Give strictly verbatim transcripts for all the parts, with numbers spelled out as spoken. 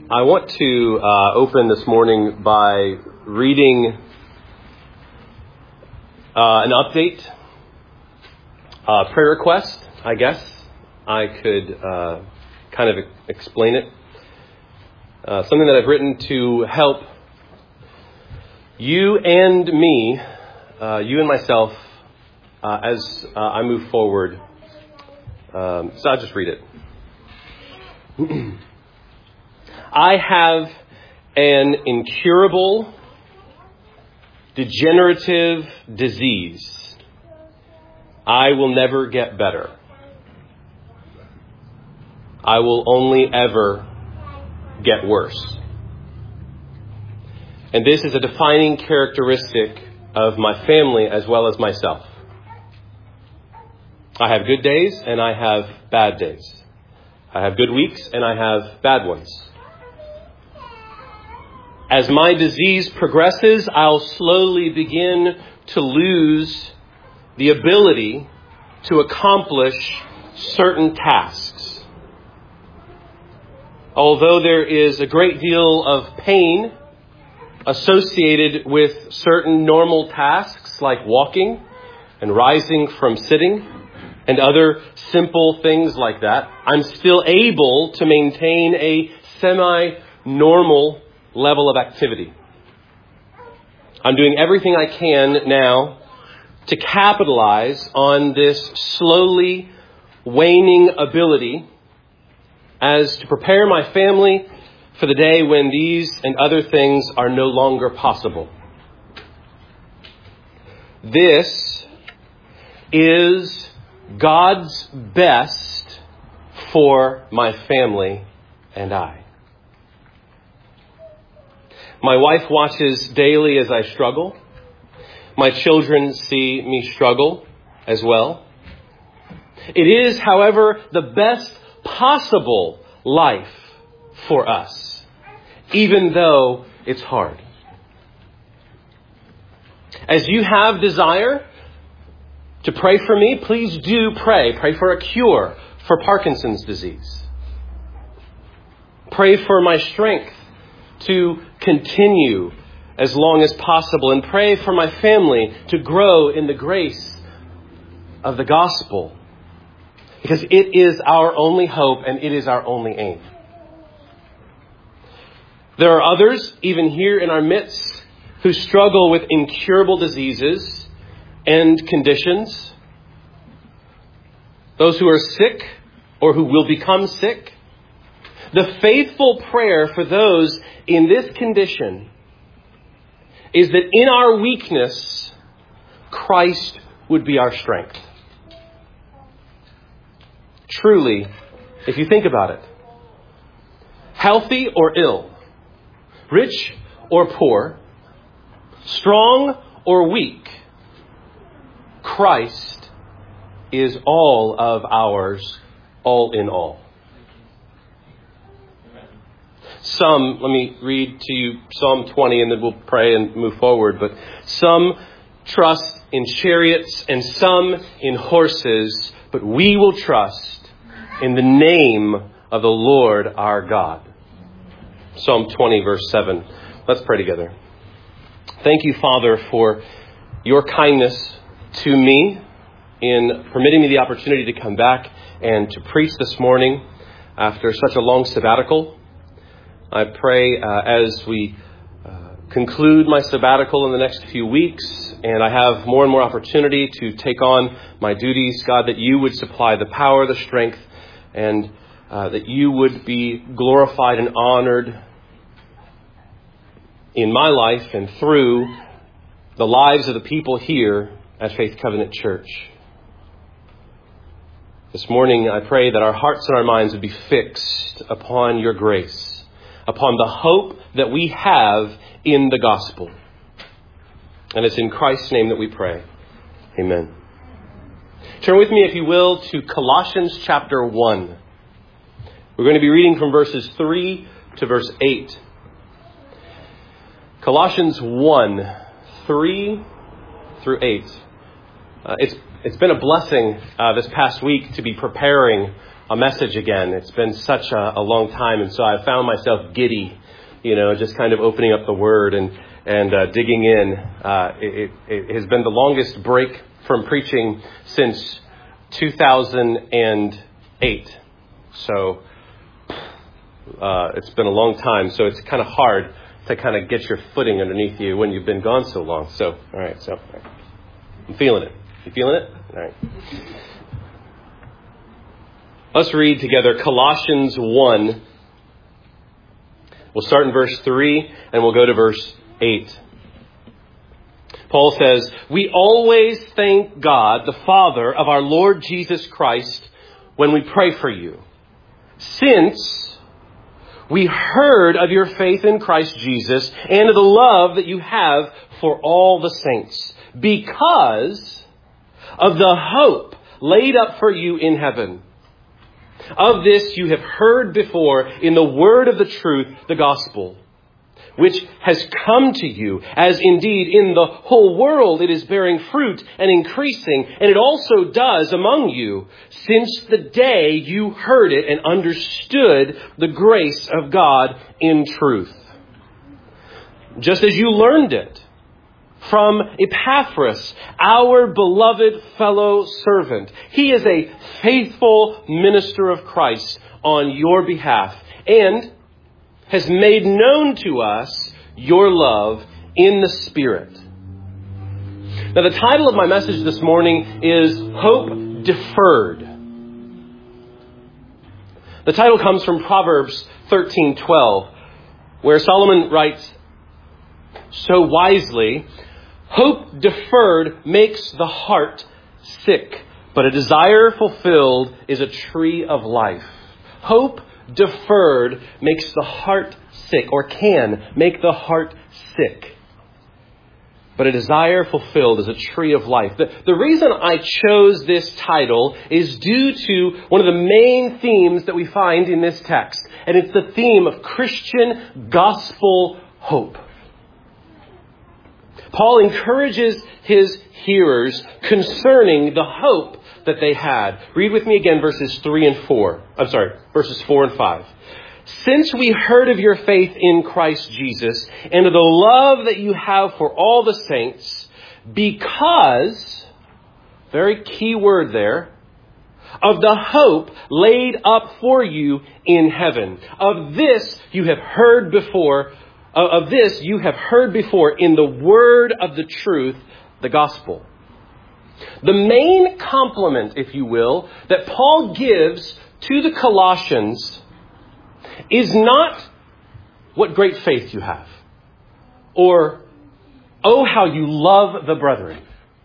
I want to uh, open this morning by reading uh, an update, uh, prayer request, I guess. I could uh, kind of explain it. Uh, something that I've written to help you and me, uh, you and myself, uh, as uh, I move forward. Um, so I'll just read it. I have an incurable, degenerative disease. I will never get better. I will only ever get worse. And this is a defining characteristic of my family as well as myself. I have good days and I have bad days. I have good weeks and I have bad ones. As my disease progresses, I'll slowly begin to lose the ability to accomplish certain tasks. Although there is a great deal of pain associated with certain normal tasks like walking and rising from sitting and other simple things like that, I'm still able to maintain a semi-normal level of activity. I'm doing everything I can now to capitalize on this slowly waning ability as to prepare my family for the day when these and other things are no longer possible. This is God's best for my family and I. My wife watches daily as I struggle. My children see me struggle as well. It is, however, the best possible life for us, even though it's hard. As you have desire to pray for me, please do pray. Pray for a cure for Parkinson's disease. Pray for my strength to continue as long as possible, and pray for my family to grow in the grace of the gospel, because it is our only hope and it is our only aim. There are others, even here in our midst, who struggle with incurable diseases and conditions. Those who are sick or who will become sick. The faithful prayer for those in this condition is that in our weakness, Christ would be our strength. Truly, if you think about it, healthy or ill, rich or poor, strong or weak, Christ is all of ours, all in all. Some, let me read to you Psalm twenty and then we'll pray and move forward. But some trust in chariots and some in horses, but we will trust in the name of the Lord our God. Psalm twenty, verse seven. Let's pray together. Thank you, Father, for your kindness to me in permitting me the opportunity to come back and to preach this morning after such a long sabbatical. I pray uh, as we uh, conclude my sabbatical in the next few weeks and I have more and more opportunity to take on my duties, God, that you would supply the power, the strength, and uh, that you would be glorified and honored in my life and through the lives of the people here at Faith Covenant Church. This morning, I pray that our hearts and our minds would be fixed upon your grace, upon the hope that we have in the gospel. And it's in Christ's name that we pray. Amen. Turn with me, if you will, to Colossians chapter one. We're going to be reading from verses three to verse eight. Colossians one, three through eight. Uh, it's it's been a blessing uh, this past week to be preparing a message again. It's been such a, a long time, and so I found myself giddy, you know, just kind of opening up the Word and and uh, digging in. Uh, it, it, it has been the longest break from preaching since two thousand eight. So uh, it's been a long time. So it's kind of hard to kind of get your footing underneath you when you've been gone so long. So, all right. So all right. I'm feeling it. You feeling it? All right. Let's read together Colossians one. We'll start in verse three and we'll go to verse eight. Paul says, "We always thank God, the Father of our Lord Jesus Christ, when we pray for you, since we heard of your faith in Christ Jesus and of the love that you have for all the saints, because of the hope laid up for you in heaven. Of this you have heard before in the word of the truth, the gospel, which has come to you, as indeed in the whole world it is bearing fruit and increasing, and it also does among you, since the day you heard it and understood the grace of God in truth. Just as you learned it from Epaphras, our beloved fellow servant. He is a faithful minister of Christ on your behalf and has made known to us your love in the Spirit." Now, the title of my message this morning is Hope Deferred. The title comes from Proverbs thirteen twelve, where Solomon writes so wisely, "Hope deferred makes the heart sick, but a desire fulfilled is a tree of life." Hope deferred makes the heart sick, or can make the heart sick, but a desire fulfilled is a tree of life. The, the reason I chose this title is due to one of the main themes that we find in this text, and it's the theme of Christian gospel hope. Paul encourages his hearers concerning the hope that they had. Read with me again verses three and four. I'm sorry, verses four and five. "Since we heard of your faith in Christ Jesus and of the love that you have for all the saints, because," very key word there, "of the hope laid up for you in heaven. Of this you have heard before, of this you have heard before in the word of the truth, the gospel." The main compliment, if you will, that Paul gives to the Colossians is not "what great faith you have," or "oh, how you love the brethren."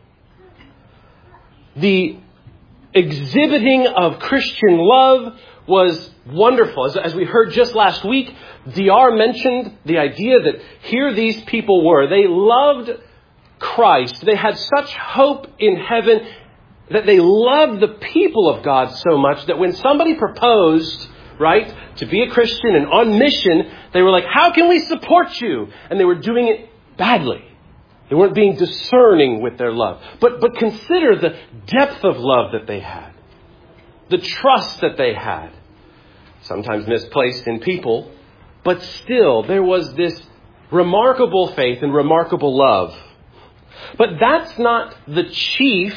The exhibiting of Christian love was wonderful. As, as we heard just last week, D R mentioned the idea that here these people were. They loved Christ. They had such hope in heaven that they loved the people of God so much that when somebody proposed, right, to be a Christian and on mission, they were like, "How can we support you?" And they were doing it badly. They weren't being discerning with their love. But, but consider the depth of love that they had. The trust that they had. Sometimes misplaced in people. But still, there was this remarkable faith and remarkable love. But that's not the chief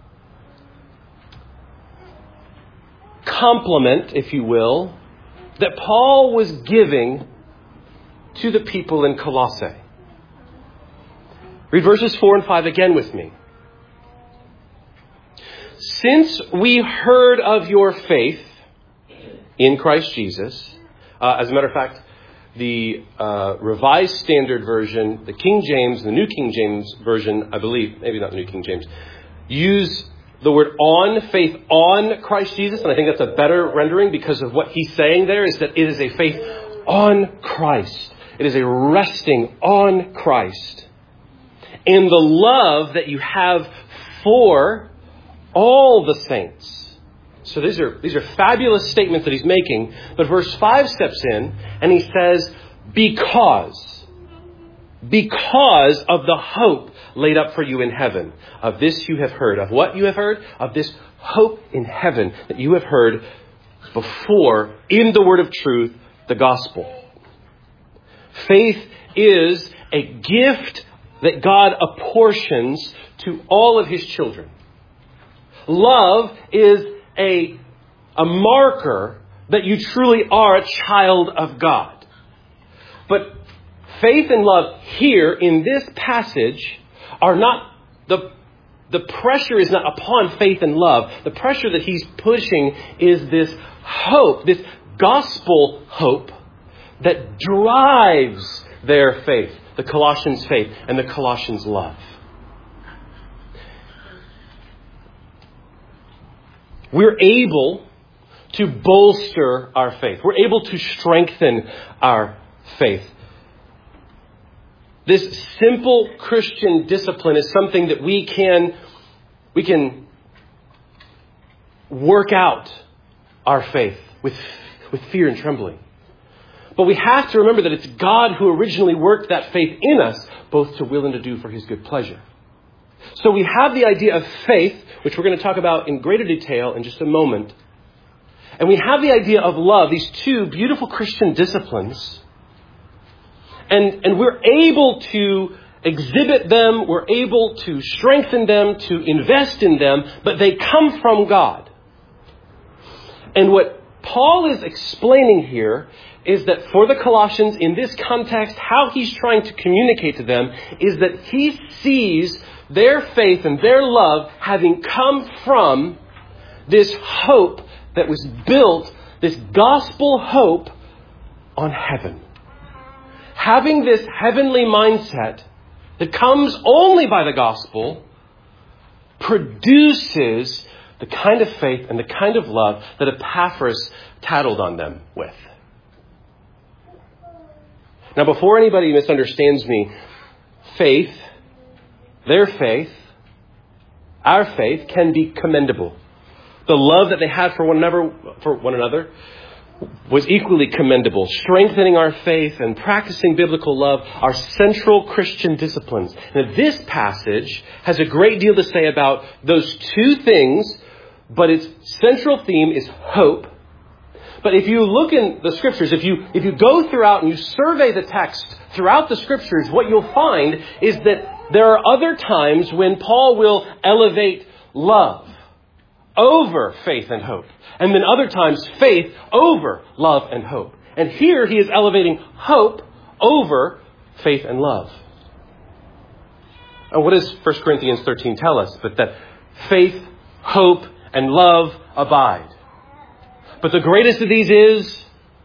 compliment, if you will, that Paul was giving to the people in Colossae. Read verses four and five again with me. "Since we heard of your faith in Christ Jesus," uh, as a matter of fact, the uh, Revised Standard Version, the King James, the New King James Version, I believe, maybe not the New King James, use the word on, faith on Christ Jesus. And I think that's a better rendering because of what he's saying there is that it is a faith on Christ. It is a resting on Christ. And the love that you have for all the saints. So these are these are fabulous statements that he's making. But verse five steps in and he says, because, because of the hope laid up for you in heaven. Of this you have heard. Of what you have heard? Of this hope in heaven that you have heard before, in the word of truth, the gospel. Faith is a gift that God apportions to all of his children. Love is a, a marker that you truly are a child of God. But faith and love here in this passage are not, the, the pressure is not upon faith and love. The pressure that he's pushing is this hope, this gospel hope that drives their faith, the Colossians' faith and the Colossians' love. We're able to bolster our faith. We're able to strengthen our faith. This simple Christian discipline is something that we can, we can work out our faith with, with fear and trembling. But we have to remember that it's God who originally worked that faith in us, both to will and to do for his good pleasure. So we have the idea of faith, which we're going to talk about in greater detail in just a moment. And we have the idea of love, these two beautiful Christian disciplines. And, and we're able to exhibit them, we're able to strengthen them, to invest in them, but they come from God. And what Paul is explaining here is that for the Colossians, in this context, how he's trying to communicate to them is that he sees their faith and their love having come from this hope that was built, this gospel hope on heaven. Having this heavenly mindset that comes only by the gospel produces the kind of faith and the kind of love that Epaphras tattled on them with. Now, before anybody misunderstands me, faith, their faith, our faith can be commendable. The love that they had for one another, for one another was equally commendable. Strengthening our faith and practicing biblical love are central Christian disciplines. Now, this passage has a great deal to say about those two things, but its central theme is hope. But if you look in the scriptures, if you if you go throughout and you survey the text throughout the scriptures, what you'll find is that there are other times when Paul will elevate love over faith and hope. And then other times, faith over love and hope. And here he is elevating hope over faith and love. And what does First Corinthians thirteen tell us? But that faith, hope, and love abide. But the greatest of these is...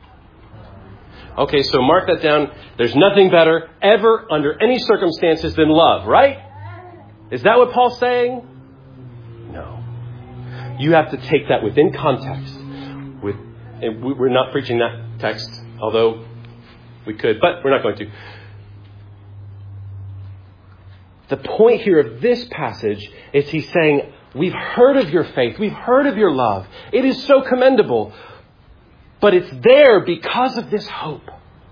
Okay, so mark that down. There's nothing better ever under any circumstances than love, right? Is that what Paul's saying? No. You have to take that within context. With, and we're not preaching that text, although we could, but we're not going to. The point here of this passage is he's saying, we've heard of your faith. We've heard of your love. It is so commendable. But it's there because of this hope.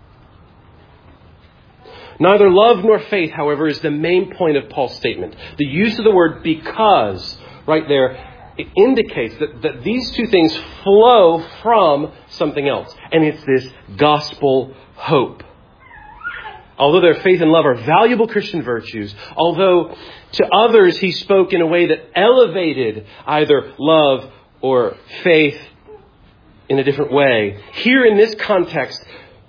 Neither love nor faith, however, is the main point of Paul's statement. The use of the word because right there, it indicates that, that these two things flow from something else. And it's this gospel hope. Although their faith and love are valuable Christian virtues, although to others he spoke in a way that elevated either love or faith in a different way, here in this context,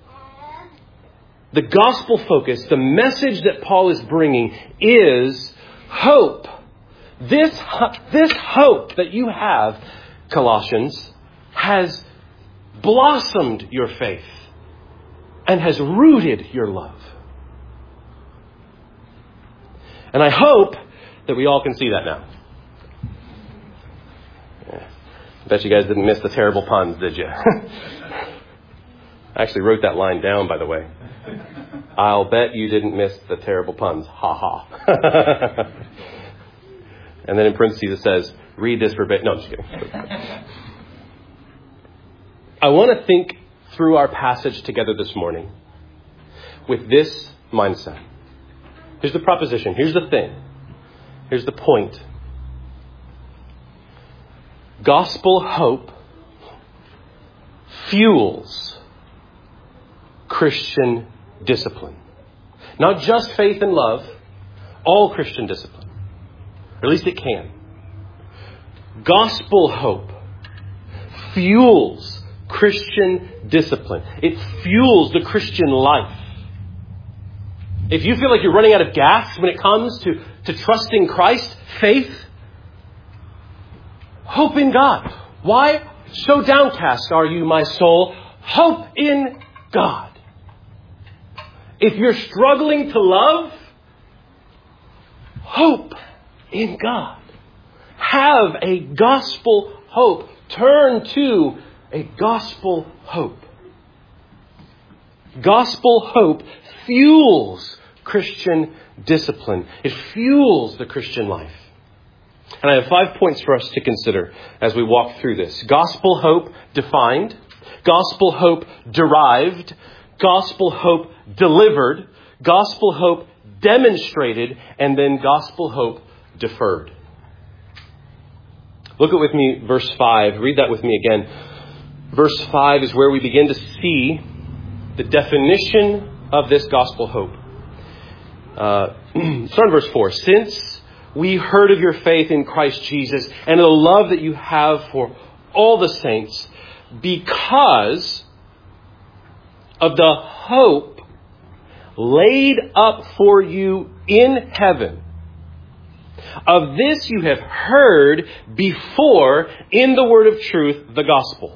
the gospel focus, the message that Paul is bringing is hope. This, this hope that you have, Colossians, has blossomed your faith and has rooted your love. And I hope that we all can see that now. Yeah. I bet you guys didn't miss the terrible puns, did you? I actually wrote that line down, by the way. I'll bet you didn't miss the terrible puns. Ha ha. And then in parentheses it says, read this verbatim. No, I'm just kidding. I want to think through our passage together this morning with this mindset. Here's the proposition. Here's the thing. Here's the point. Gospel hope fuels Christian discipline. Not just faith and love, all Christian discipline. Or at least it can. Gospel hope fuels Christian discipline. It fuels the Christian life. If you feel like you're running out of gas when it comes to, to trusting Christ, faith, hope in God. Why so downcast are you, my soul? Hope in God. If you're struggling to love, hope in God. Have a gospel hope. Turn to a gospel hope. Gospel hope fuels Christian discipline. It fuels the Christian life. And I have five points for us to consider as we walk through this. Gospel hope defined. Gospel hope derived. Gospel hope delivered. Gospel hope demonstrated. And then gospel hope deferred. Look at with me verse five. Read that with me again. Verse five is where we begin to see the definition of this gospel hope. Uh, start in verse four. Since we heard of your faith in Christ Jesus and the love that you have for all the saints, because of the hope laid up for you in heaven. Of this you have heard before in the word of truth, the gospel.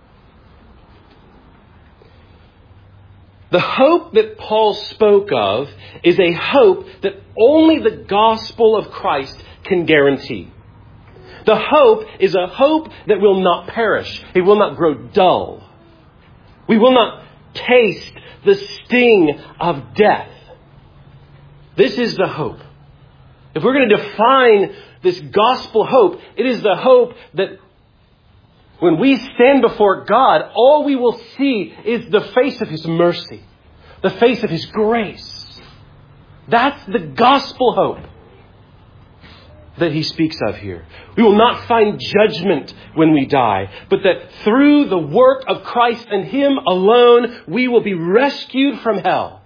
The hope that Paul spoke of is a hope that only the gospel of Christ can guarantee. The hope is a hope that will not perish. It will not grow dull. We will not taste the sting of death. This is the hope. If we're going to define this gospel hope, it is the hope that when we stand before God, all we will see is the face of His mercy, the face of His grace. That's the gospel hope that he speaks of here. We will not find judgment when we die, but that through the work of Christ and Him alone, we will be rescued from hell.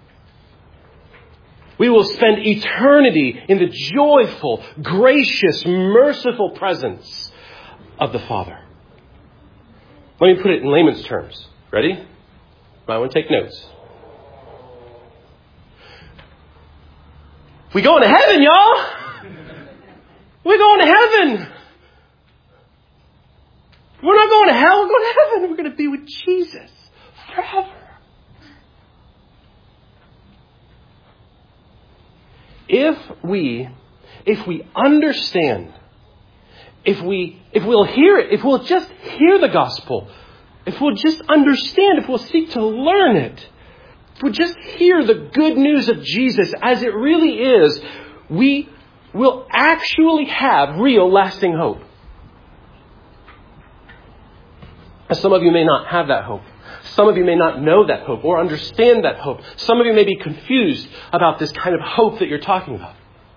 We will spend eternity in the joyful, gracious, merciful presence of the Father. Let me put it in layman's terms. Ready? Might want to take notes. We going to heaven, y'all! We're going to heaven! We're not going to hell, we're going to heaven. We're going to be with Jesus forever. If we, if we understand, if we, if we'll hear it, if we'll just hear the gospel, if we'll just understand, if we'll seek to learn it, if we'll just hear the good news of Jesus as it really is, we will actually have real lasting hope. Some of you may not have that hope. Some of you may not know that hope or understand that hope. Some of you may be confused about this kind of hope that you're talking about.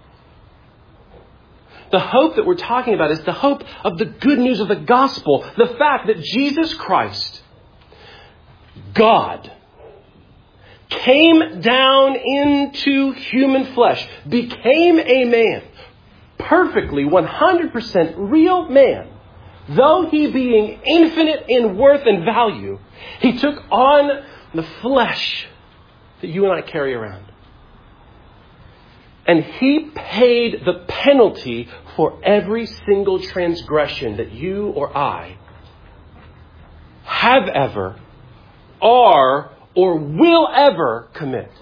The hope that we're talking about is the hope of the good news of the gospel. The fact that Jesus Christ, God, came down into human flesh, became a man, perfectly one hundred percent real man. Though he being infinite in worth and value, he took on the flesh that you and I carry around. And he paid the penalty for every single transgression that you or I have ever, are, or will ever commit.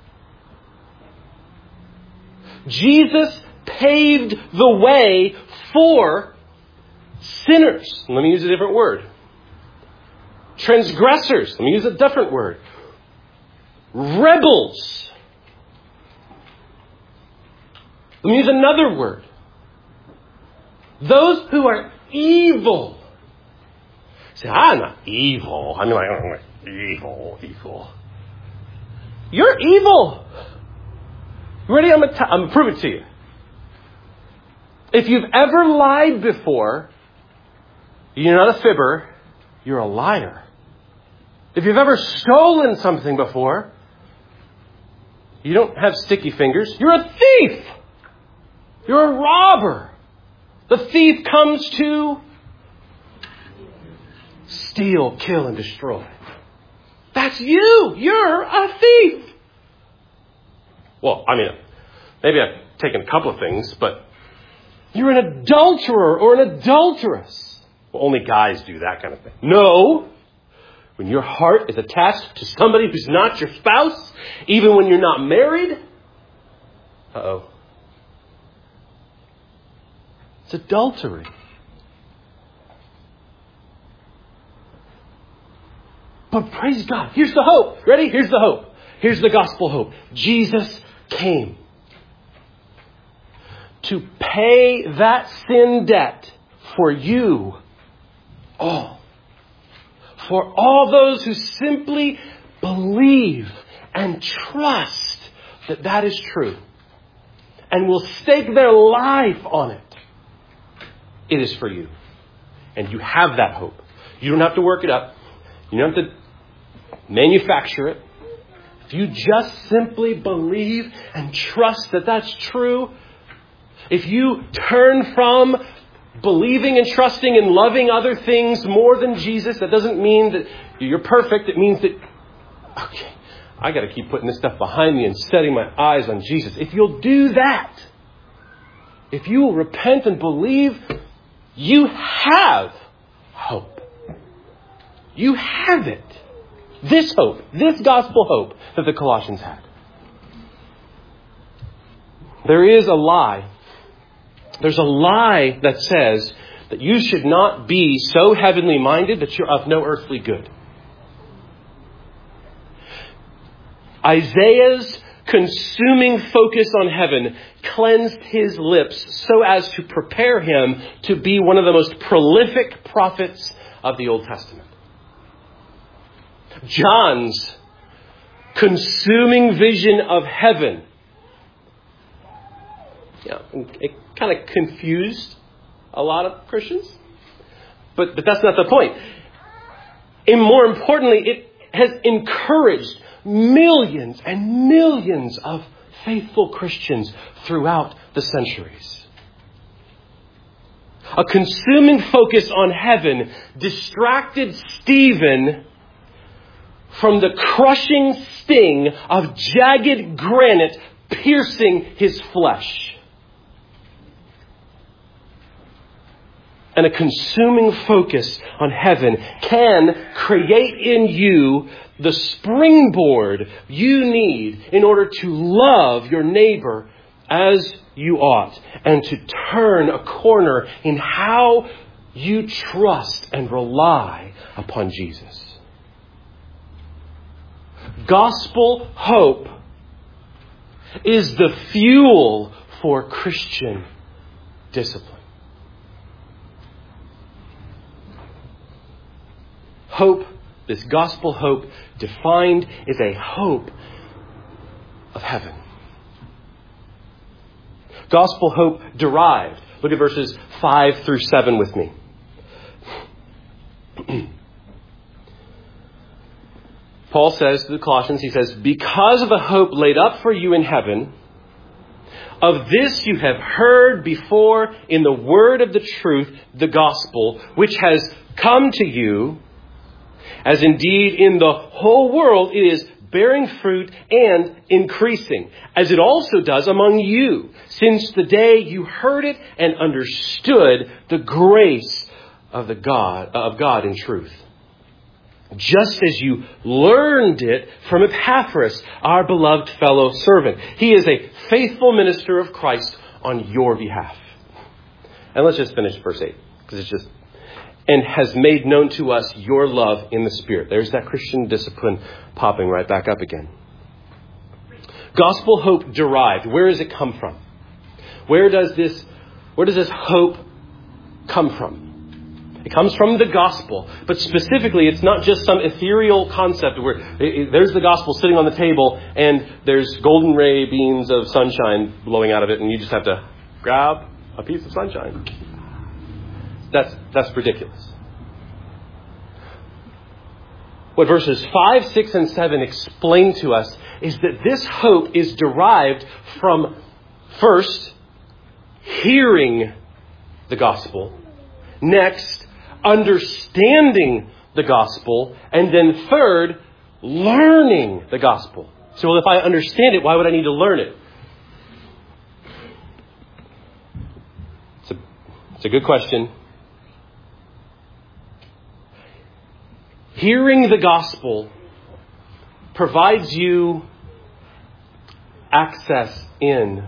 Jesus paved the way for sinners. Let me use a different word. Transgressors. Let me use a different word. Rebels. Let me use another word. Those who are evil. Say, I'm not evil. I mean, like, I'm like evil, evil. You're evil. Ready? I'm going to I'm prove it to you. If you've ever lied before, you're not a fibber, you're a liar. If you've ever stolen something before, you don't have sticky fingers. You're a thief. You're a robber. The thief comes to steal, kill, and destroy. That's you. You're a thief. Well, I mean, maybe I've taken a couple of things, but you're an adulterer or an adulteress. Well, only guys do that kind of thing. No. When your heart is attached to somebody who's not your spouse, even when you're not married, uh-oh. It's adultery. But praise God. Here's the hope. Ready? Here's the hope. Here's the gospel hope. Jesus came to pay that sin debt for you all. For all those who simply believe and trust that that is true and will stake their life on it. It is for you. And you have that hope. You don't have to work it up. You don't have to manufacture it. If you just simply believe and trust that that's true, if you turn from believing and trusting and loving other things more than Jesus, that doesn't mean that you're perfect. It means that, okay, I got to keep putting this stuff behind me and setting my eyes on Jesus. If you'll do that, if you will repent and believe, you have hope. You have it. This hope, this gospel hope that the Colossians had. There is a lie. There's a lie that says that you should not be so heavenly minded that you're of no earthly good. Isaiah's consuming focus on heaven cleansed his lips so as to prepare him to be one of the most prolific prophets of the Old Testament. John's consuming vision of heaven, you know, it kind of confused a lot of Christians. But, but that's not the point. And more importantly, it has encouraged millions and millions of faithful Christians throughout the centuries. A consuming focus on heaven distracted Stephen from the crushing sting of jagged granite piercing his flesh. And a consuming focus on heaven can create in you the springboard you need in order to love your neighbor as you ought and to turn a corner in how you trust and rely upon Jesus. Gospel hope is the fuel for Christian discipline. Hope, this gospel hope, defined is a hope of heaven. Gospel hope derived. Look at verses five through seven with me. Paul says to the Colossians, he says, because of the hope laid up for you in heaven, of this you have heard before in the word of the truth, the gospel, which has come to you, as indeed in the whole world it is bearing fruit and increasing, as it also does among you, since the day you heard it and understood the grace of the God of God in truth. Just as you learned it from Epaphras, our beloved fellow servant. He is a faithful minister of Christ on your behalf. And let's just finish verse eight, because it's just, and has made known to us your love in the Spirit. There's that Christian discipline popping right back up again. Gospel hope derived. Where does it come from? Where does this, where does this hope come from? It comes from the gospel, but specifically, it's not just some ethereal concept where it, it, there's the gospel sitting on the table and there's golden ray beams of sunshine blowing out of it and you just have to grab a piece of sunshine. That's, that's ridiculous. what verses five, six, and seven explain to us is that this hope is derived from, first, hearing the gospel. Next, understanding the gospel. And then third, learning the gospel. So well, if I understand it, why would I need to learn it? It's a, it's a good question. Hearing the gospel provides you access in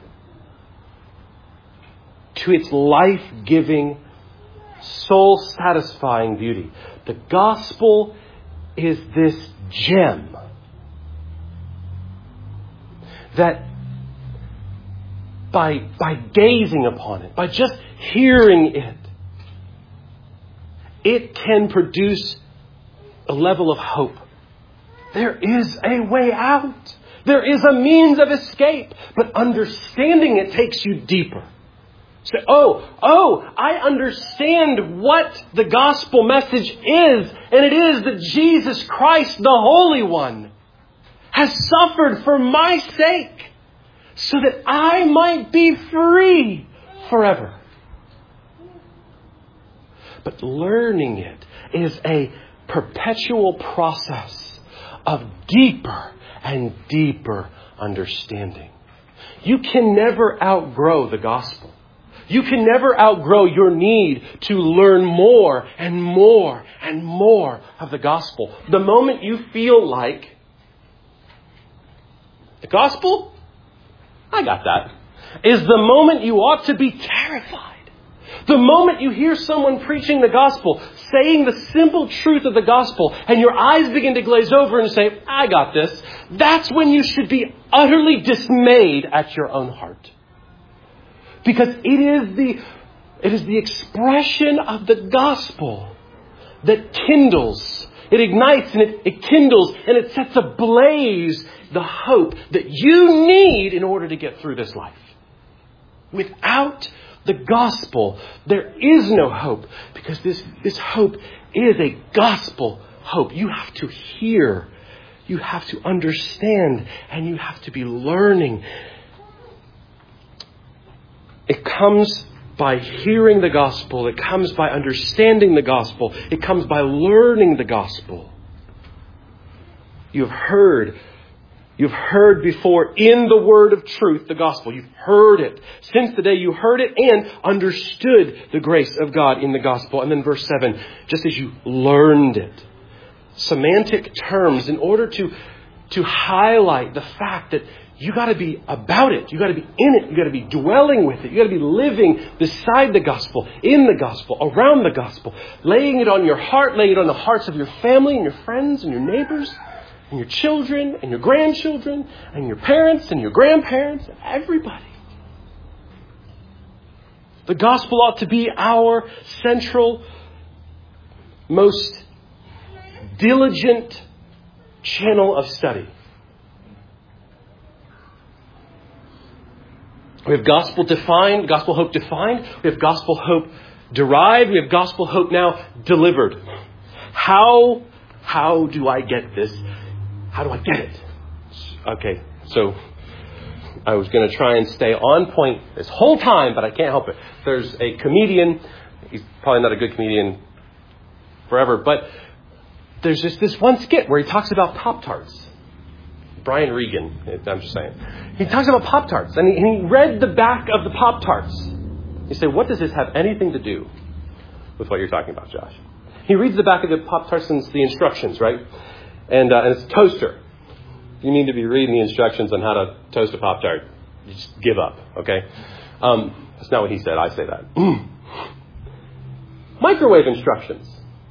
to its life-giving, soul-satisfying beauty. The gospel is this gem that by, by gazing upon it, by just hearing it, it can produce a level of hope. There is a way out. There is a means of escape. But understanding it takes you deeper. So, oh, oh, I understand what the gospel message is. And it is that Jesus Christ, the Holy One, has suffered for my sake so that I might be free forever. But learning it is a perpetual process of deeper and deeper understanding. You can never outgrow the gospel. You can never outgrow your need to learn more and more and more of the gospel. The moment you feel like, the gospel? I got that. Is the moment you ought to be terrified. The moment you hear someone preaching the gospel, saying the simple truth of the gospel, and your eyes begin to glaze over and say, I got this, that's when you should be utterly dismayed at your own heart. Because it is the, it is the expression of the gospel that kindles, it ignites and it, it kindles and it sets ablaze the hope that you need in order to get through this life. Without the gospel, there is no hope, because this, this hope is a gospel hope. You have to hear, you have to understand, and you have to be learning. It comes by hearing the gospel. It comes by understanding the gospel. It comes by learning the gospel. You've heard You've heard before in the word of truth, the gospel. You've heard it since the day you heard it and understood the grace of God in the gospel. And then verse seven, just as you learned it. Semantic terms in order to, to highlight the fact that you got to be about it. You got to be in it. You got to be dwelling with it. You got to be living beside the gospel, in the gospel, around the gospel, laying it on your heart, laying it on the hearts of your family and your friends and your neighbors, and your children, and your grandchildren, and your parents, and your grandparents, everybody. The gospel ought to be our central, most diligent channel of study. We have gospel defined, gospel hope defined. We have gospel hope derived. We have gospel hope now delivered. How, how do I get this? How do I get it? Okay, so I was going to try and stay on point this whole time, but I can't help it. There's a comedian. He's probably not a good comedian forever, but there's just this one skit where he talks about Pop-Tarts. Brian Regan, I'm just saying. He talks about Pop-Tarts, and he, and he read the back of the Pop-Tarts. You say, what does this have anything to do with what you're talking about, Josh? He reads the back of the Pop-Tarts and the instructions, right? And, uh, and it's a toaster. You need to be reading the instructions on how to toast a Pop-Tart. You just give up, okay? Um, that's not what he said. I say that. Microwave instructions.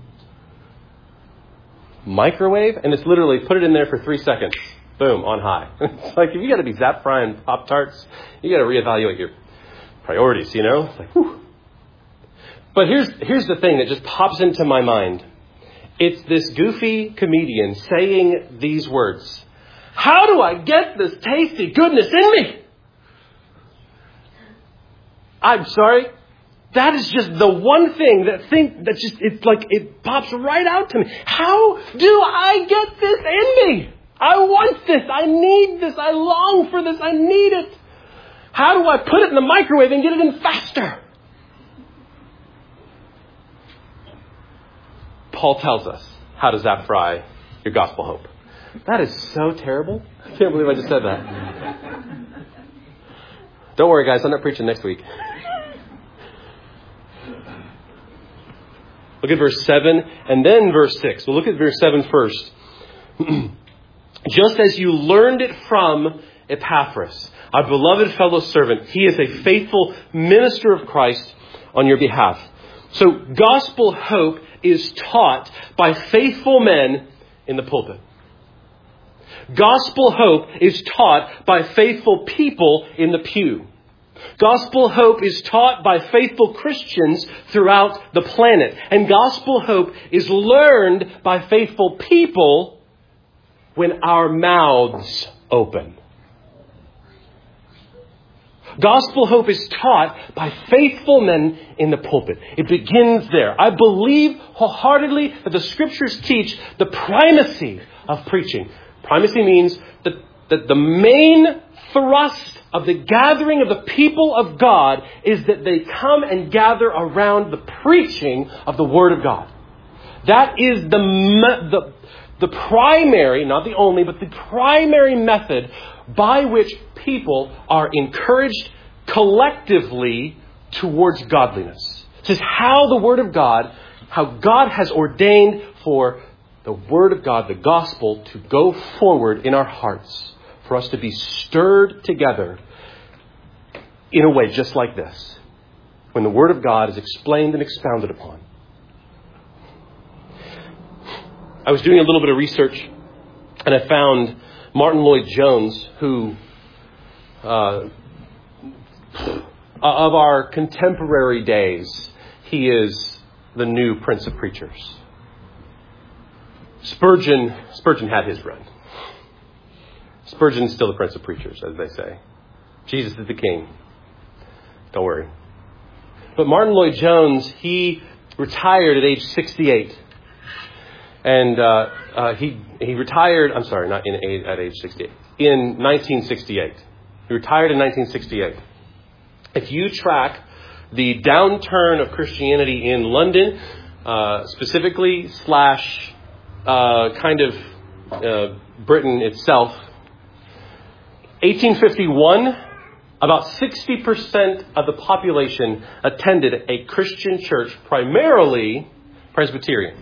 Microwave? And it's literally put it in there for three seconds. Boom, on high. It's like, if you got to be zap frying Pop-Tarts, you got to reevaluate your priorities, you know? It's like, whew. But here's, here's the thing that just pops into my mind. It's this goofy comedian saying these words. How do I get this tasty goodness in me? I'm sorry. That is just the one thing that think that just, it's like, it pops right out to me. How do I get this in me? I want this. I need this. I long for this. I need it. How do I put it in the microwave and get it in faster? Paul tells us how to zap fry your gospel hope. That is so terrible. I can't believe I just said that. Don't worry, guys. I'm not preaching next week. Look at verse seven and then verse six. We'll look at verse seven first. Just as you learned it from Epaphras, our beloved fellow servant, he is a faithful minister of Christ on your behalf. So gospel hope is taught by faithful men in the pulpit. Gospel hope is taught by faithful people in the pew. Gospel hope is taught by faithful Christians throughout the planet. And gospel hope is learned by faithful people when our mouths open. Gospel hope is taught by faithful men in the pulpit. It begins there. I believe wholeheartedly that the Scriptures teach the primacy of preaching. Primacy means that, that the main thrust of the gathering of the people of God is that they come and gather around the preaching of the Word of God. That is the, the, the primary, not the only, but the primary method by which people are encouraged collectively towards godliness. This is how the Word of God, how God has ordained for the Word of God, the gospel, to go forward in our hearts, for us to be stirred together in a way just like this, when the Word of God is explained and expounded upon. I was doing a little bit of research, and I found Martin Lloyd-Jones, who, uh, of our contemporary days, he is the new Prince of Preachers. Spurgeon, Spurgeon had his run. Spurgeon's still the Prince of Preachers, as they say. Jesus is the King. Don't worry. But Martin Lloyd-Jones, he retired at age sixty-eight. And uh, uh, he he retired, I'm sorry, not in age, at age sixty-eight, in nineteen sixty-eight. He retired in nineteen sixty-eight. If you track the downturn of Christianity in London, uh, specifically, slash uh, kind of uh, Britain itself, eighteen fifty-one, about sixty percent of the population attended a Christian church, primarily Presbyterian.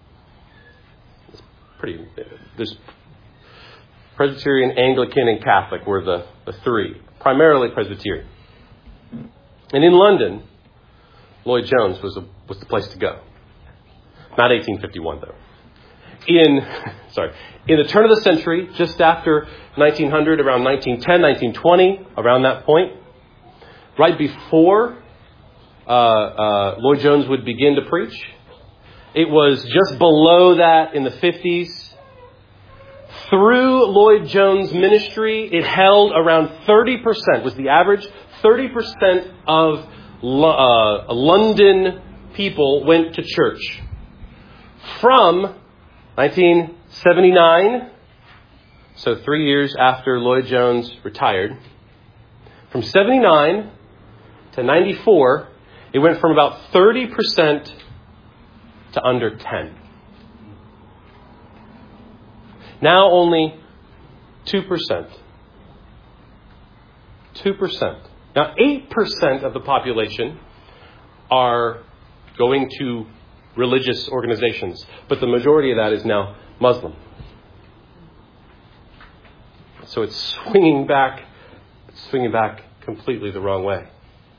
Pretty, there's Presbyterian, Anglican, and Catholic were the, the three. Primarily Presbyterian. And in London, Lloyd-Jones was a, was the place to go. Not eighteen fifty-one, though. In, sorry, in the turn of the century, just after nineteen hundred, around nineteen ten, nineteen twenty, around that point, right before uh, uh, Lloyd-Jones would begin to preach, it was just below that in the fifties. Through Lloyd-Jones' ministry, it held around thirty percent, was the average. thirty percent of uh, London people went to church. From nineteen seventy-nine, so three years after Lloyd-Jones retired, from seventy-nine to ninety-four, it went from about thirty percent to under ten. Now only two percent. two percent. Now eight percent of the population are going to religious organizations, but the majority of that is now Muslim. So it's swinging back, it's swinging back completely the wrong way.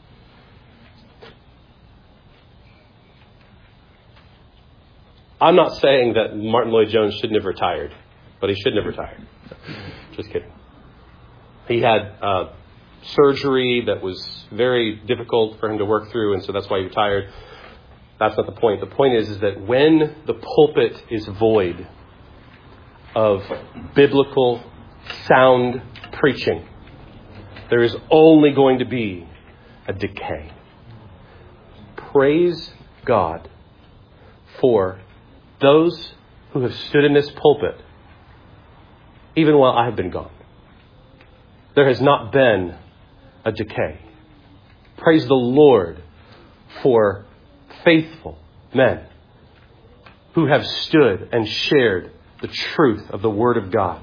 I'm not saying that Martin Lloyd-Jones shouldn't have retired, but he shouldn't have retired. Just kidding. He had uh, surgery that was very difficult for him to work through, and so that's why he retired. That's not the point. The point is, is that when the pulpit is void of biblical, sound preaching, there is only going to be a decay. praise God for those who have stood in this pulpit, even while I've been gone. There has not been a decay. Praise the Lord for faithful men who have stood and shared the truth of the Word of God.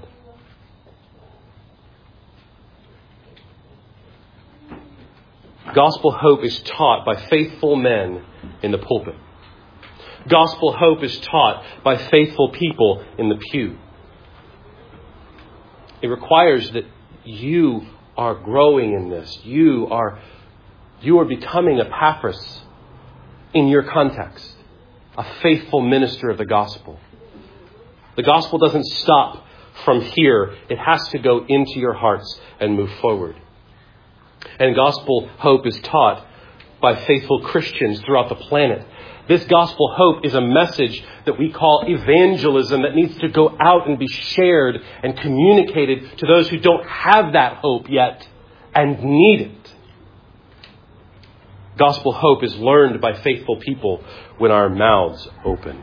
Gospel hope is taught by faithful men in the pulpit. Gospel hope is taught by faithful people in the pew. It requires that you are growing in this. You are, you are becoming Epaphras in your context, a faithful minister of the gospel. The gospel doesn't stop from here. It has to go into your hearts and move forward. And gospel hope is taught by faithful Christians throughout the planet. This gospel hope is a message that we call evangelism that needs to go out and be shared and communicated to those who don't have that hope yet and need it. Gospel hope is learned by faithful people when our mouths open.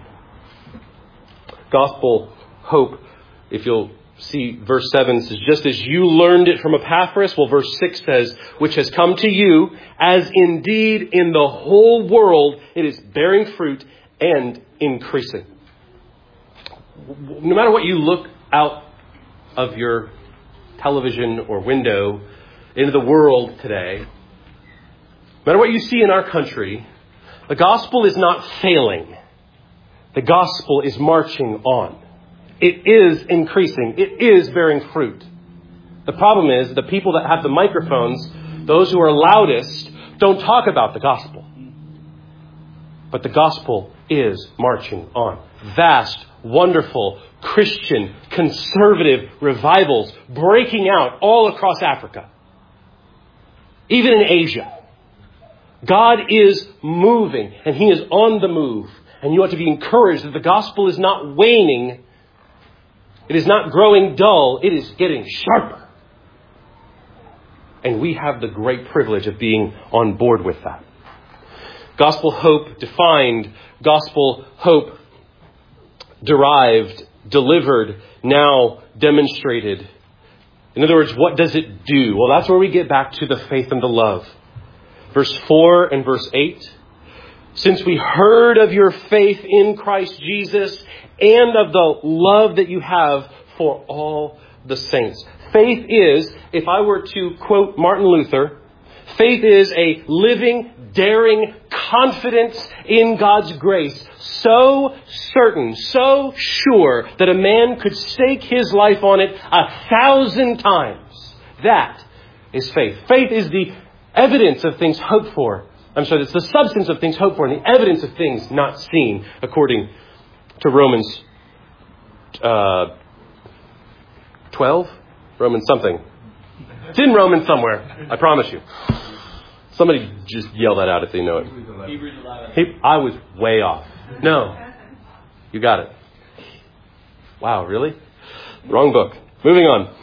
Gospel hope, if you'll see verse seven, says, just as you learned it from Epaphras, well, verse six says, which has come to you, as indeed in the whole world it is bearing fruit and increasing. No matter what you look out of your television or window into the world today, no matter what you see in our country, the gospel is not failing. The gospel is marching on. It is increasing. It is bearing fruit. The problem is the people that have the microphones, those who are loudest, don't talk about the gospel. But the gospel is marching on. Vast, wonderful, Christian, conservative revivals breaking out all across Africa. Even in Asia. God is moving and He is on the move. And you ought to be encouraged that the gospel is not waning. It is not growing dull. It is getting sharper. And we have the great privilege of being on board with that. Gospel hope defined, gospel hope derived, delivered, now demonstrated. In other words, what does it do? Well, that's where we get back to the faith and the love. Verse four and verse eight. Since we heard of your faith in Christ Jesus and of the love that you have for all the saints. Faith is, if I were to quote Martin Luther, faith is a living, daring confidence in God's grace. So certain, so sure that a man could stake his life on it a thousand times. That is faith. Faith is the evidence of things hoped for. I'm sorry, it's the substance of things hoped for and the evidence of things not seen, according to Romans uh, twelve? Romans something. It's in Romans somewhere, I promise you. Somebody just yell that out if they know it. Hebrews eleven. I was way off. No. You got it. Wow, really? Wrong book. Moving on.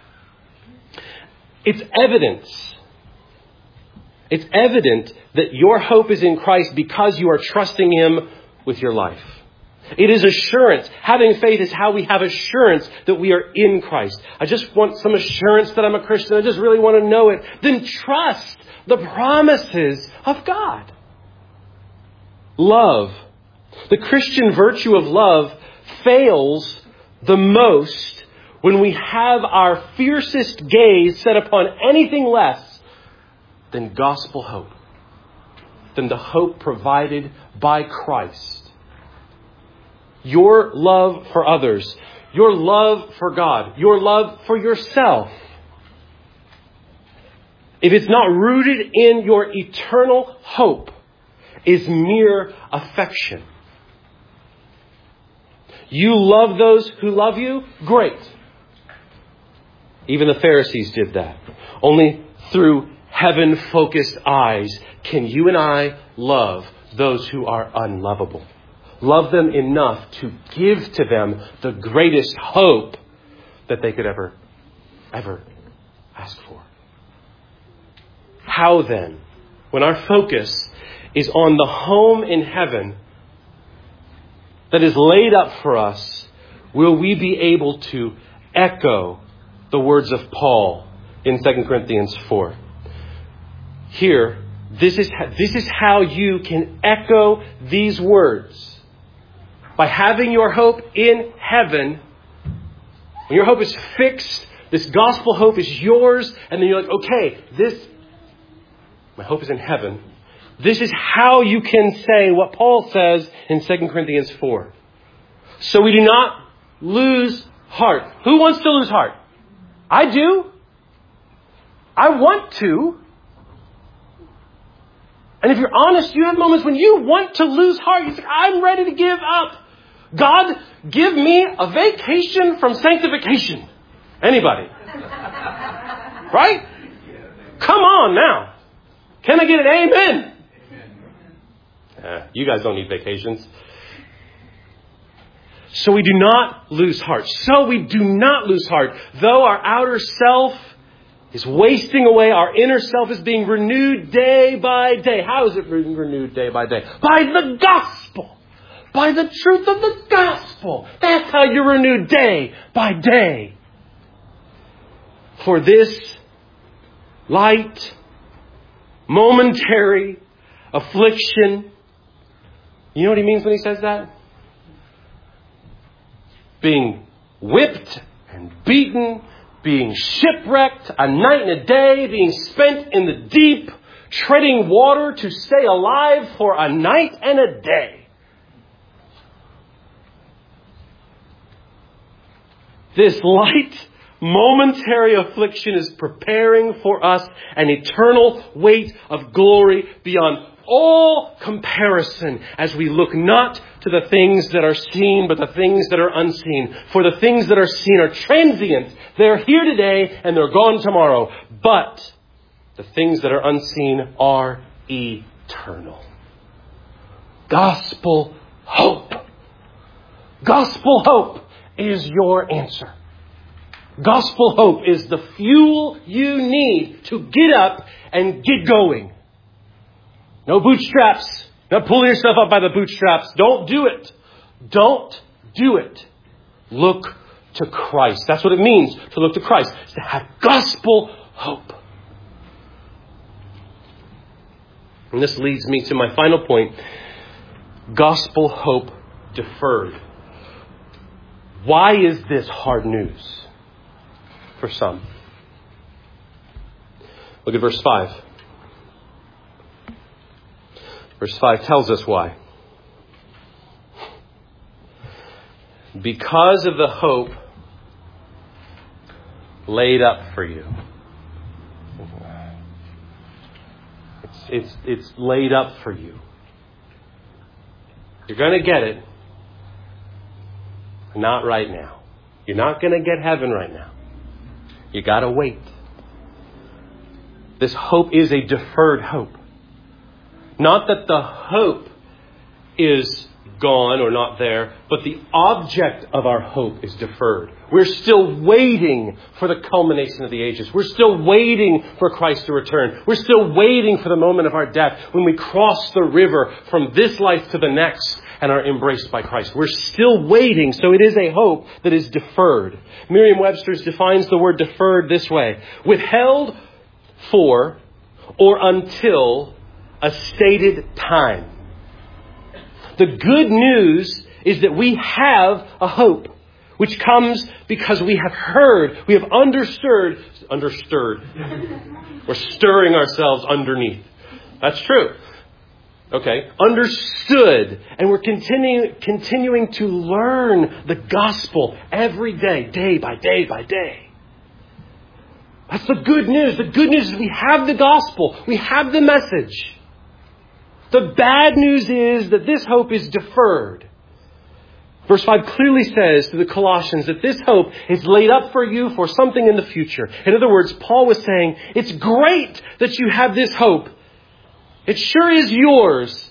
It's evidence. It's evident that your hope is in Christ because you are trusting Him with your life. It is assurance. Having faith is how we have assurance that we are in Christ. I just want some assurance that I'm a Christian. I just really want to know it. Then trust the promises of God. Love. The Christian virtue of love fails the most when we have our fiercest gaze set upon anything less than gospel hope, than the hope provided by Christ. Your love for others, your love for God, your love for yourself, if it's not rooted in your eternal hope, is mere affection. You love those who love you? Great. Even the Pharisees did that. Only through heaven-focused eyes can you and I love those who are unlovable. Love them enough to give to them the greatest hope that they could ever, ever ask for. How then, when our focus is on the home in heaven that is laid up for us, will we be able to echo the words of Paul in Second Corinthians four? Here, this is, this is how you can echo these words. By having your hope in heaven, when your hope is fixed, this gospel hope is yours, and then you're like, okay, this, my hope is in heaven. This is how you can say what Paul says in Second Corinthians four. So we do not lose heart. Who wants to lose heart? I do. I want to. And if you're honest, you have moments when you want to lose heart. You say, I'm ready to give up. God, give me a vacation from sanctification. Anybody? Right? Come on now. Can I get an amen? Uh, you guys don't need vacations. So we do not lose heart. So we do not lose heart. Though our outer self is wasting away, our inner self is being renewed day by day. How is it being renewed day by day? By the gospel. By the truth of the gospel. That's how you're renewed day by day. For this light, momentary affliction. You know what he means when he says that? Being whipped and beaten, being shipwrecked, a night and a day, being spent in the deep, treading water to stay alive for a night and a day. This light, momentary affliction is preparing for us an eternal weight of glory beyond all comparison as we look not to the things that are seen, but the things that are unseen. For the things that are seen are transient. They're here today and they're gone tomorrow. But the things that are unseen are eternal. Gospel hope. Gospel hope is your answer. Gospel hope is the fuel you need to get up and get going. No bootstraps. Not pulling yourself up by the bootstraps. Don't do it. Don't do it. Look to Christ. That's what it means to look to Christ. It's to have gospel hope. And this leads me to my final point. Gospel hope deferred. Why is this hard news for some? Look at verse five. Verse five tells us why. Because of the hope laid up for you. It's, it's, it's laid up for you. You're going to get it. Not right now. You're not going to get heaven right now. You got to wait. This hope is a deferred hope. Not that the hope is gone or not there, but the object of our hope is deferred. We're still waiting for the culmination of the ages. We're still waiting for Christ to return. We're still waiting for the moment of our death when we cross the river from this life to the next and are embraced by Christ. We're still waiting, so it is a hope that is deferred. Merriam-Webster defines the word deferred this way: withheld for or until a stated time. The good news is that we have a hope, which comes because we have heard, we have understood, understood. We're stirring ourselves underneath. That's true. Okay, understood. And we're continuing, continuing to learn the gospel every day, day by day by day. That's the good news. The good news is we have the gospel. We have the message. The bad news is that this hope is deferred. Verse five clearly says to the Colossians that this hope is laid up for you for something in the future. In other words, Paul was saying, it's great that you have this hope. It sure is yours.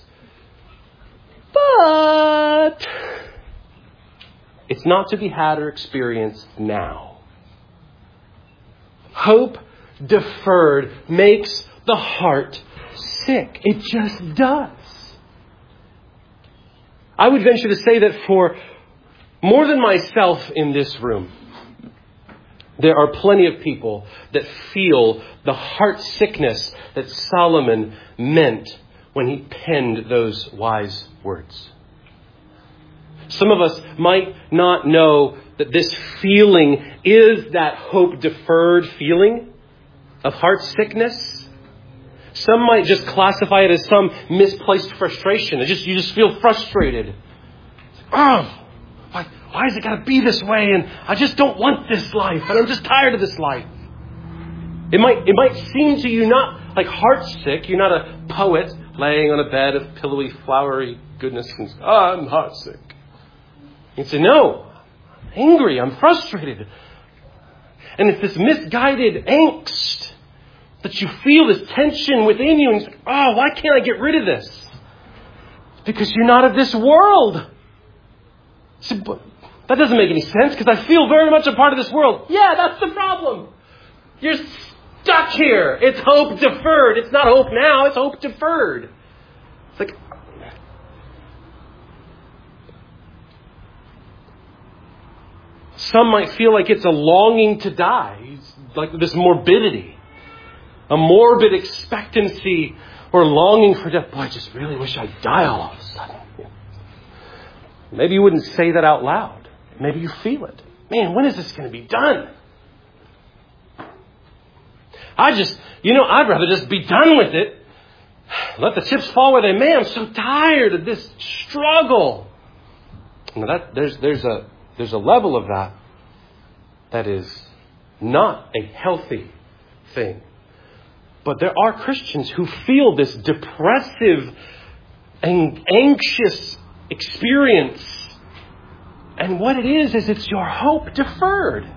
But it's not to be had or experienced now. Hope deferred makes the heart sick. It just does. I would venture to say that for more than myself in this room, there are plenty of people that feel the heart sickness that Solomon meant when he penned those wise words. Some of us might not know that this feeling is that hope deferred feeling of heart sickness. Some might just classify it as some misplaced frustration. It just you just feel frustrated. Oh, why, why is it got to be this way? And I just don't want this life. And I'm just tired of this life. It might it might seem to you not like heart sick. You're not a poet laying on a bed of pillowy, flowery goodness and oh, I'm heart sick. You say, no, I'm angry. I'm frustrated. And it's this misguided angst that you feel this tension within you. And you say, oh, why can't I get rid of this? It's because you're not of this world. So, that doesn't make any sense because I feel very much a part of this world. Yeah, that's the problem. You're stuck here. It's hope deferred. It's not hope now. It's hope deferred. It's like, some might feel like it's a longing to die. It's like this morbidity. A morbid expectancy or longing for death. Boy, I just really wish I'd die all of a sudden. Maybe you wouldn't say that out loud. Maybe you feel it. Man, when is this going to be done? I just, you know, I'd rather just be done with it. Let the chips fall where they may. I'm so tired of this struggle. Now that there's there's a there's a level of that that is not a healthy thing. But there are Christians who feel this depressive and anxious experience. And what it is, is it's your hope deferred.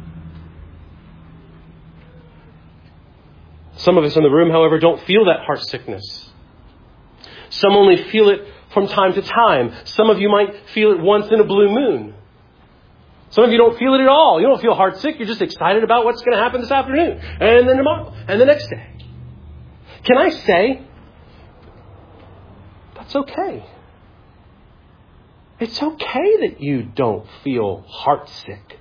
Some of us in the room, however, don't feel that heart sickness. Some only feel it from time to time. Some of you might feel it once in a blue moon. Some of you don't feel it at all. You don't feel heart sick. You're just excited about what's going to happen this afternoon. And then tomorrow. And the next day. Can I say, that's okay. It's okay that you don't feel heart sick.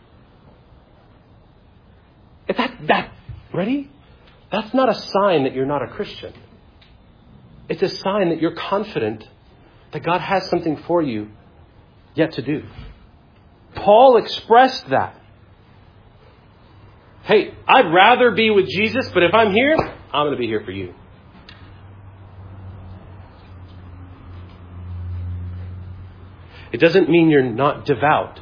If that, that, ready? That's not a sign that you're not a Christian. It's a sign that you're confident that God has something for you yet to do. Paul expressed that. Hey, I'd rather be with Jesus, but if I'm here, I'm going to be here for you. It doesn't mean you're not devout.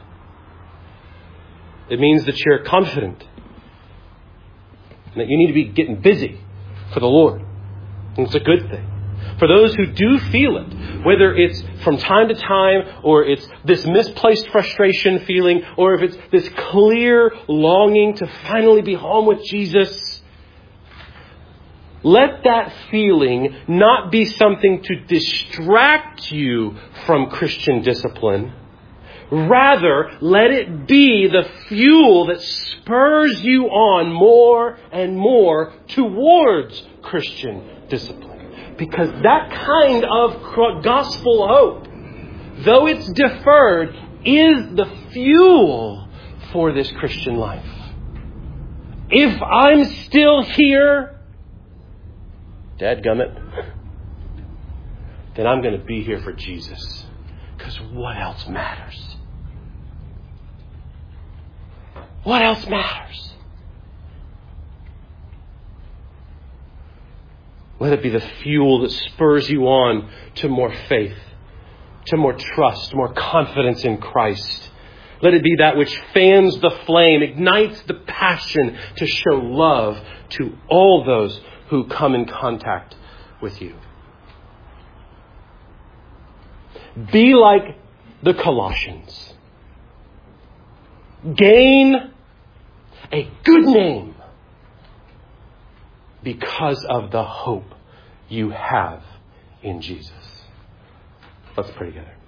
It means that you're confident. And that you need to be getting busy for the Lord. And it's a good thing. For those who do feel it, whether it's from time to time, or it's this misplaced frustration feeling, or if it's this clear longing to finally be home with Jesus, let that feeling not be something to distract you from Christian discipline. Rather, let it be the fuel that spurs you on more and more towards Christian discipline. Because that kind of gospel hope, though it's deferred, is the fuel for this Christian life. If I'm still here, dadgummit, then I'm going to be here for Jesus. Because what else matters? What else matters? Let it be the fuel that spurs you on to more faith, to more trust, more confidence in Christ. Let it be that which fans the flame, ignites the passion to show love to all those who come in contact with you. Be like the Colossians. Gain a good name because of the hope you have in Jesus. Let's pray together.